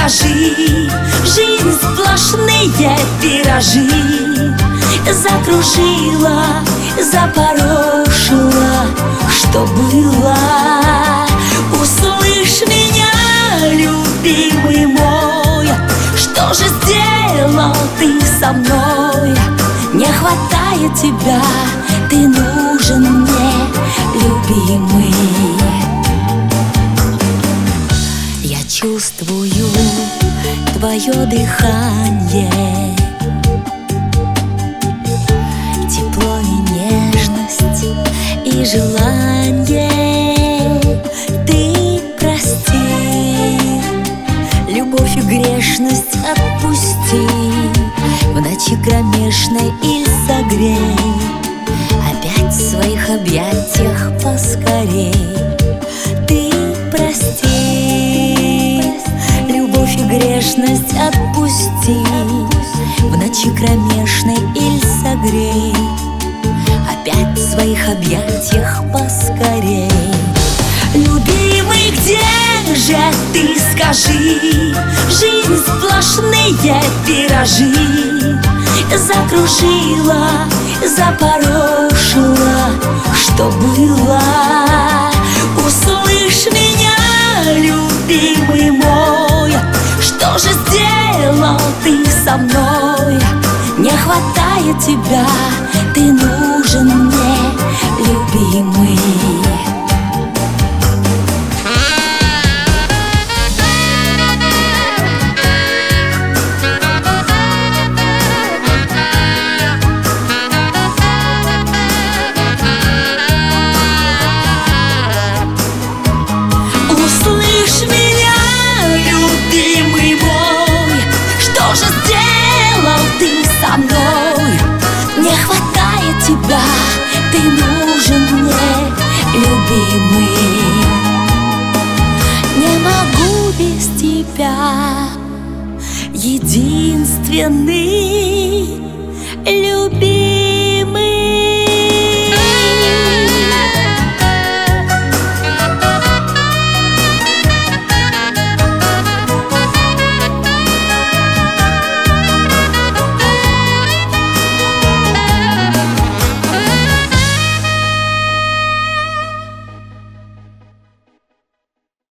скажи, жизнь сплошные виражи. Закружила, запорошила, что было. Услышь меня, любимый мой, что же сделал ты со мной? Не хватает тебя, ты нужен мне, любимый. Я чувствую твое дыхание, тепло и нежность и желание. Ты прости, любовь и грешность отпусти, в ночи кромешной и согрей, опять в своих объятиях поскорей. Ты прости, любовь и грешность отпусти, в ночи кромешной иль согрей, опять в своих объятиях поскорей. Любимый, где же ты, скажи, жизнь сплошные виражи. Закружила, запорошила, что было. Услышь меня, любимый мой, что же сделал ты со мной? Не хватает тебя, ты нужен мне, любимый. Услышь меня, любимый мой, что же сделал ты со мной? Не хватает тебя, ты нужен мне, любимый. Не могу без тебя, единственный, любимый.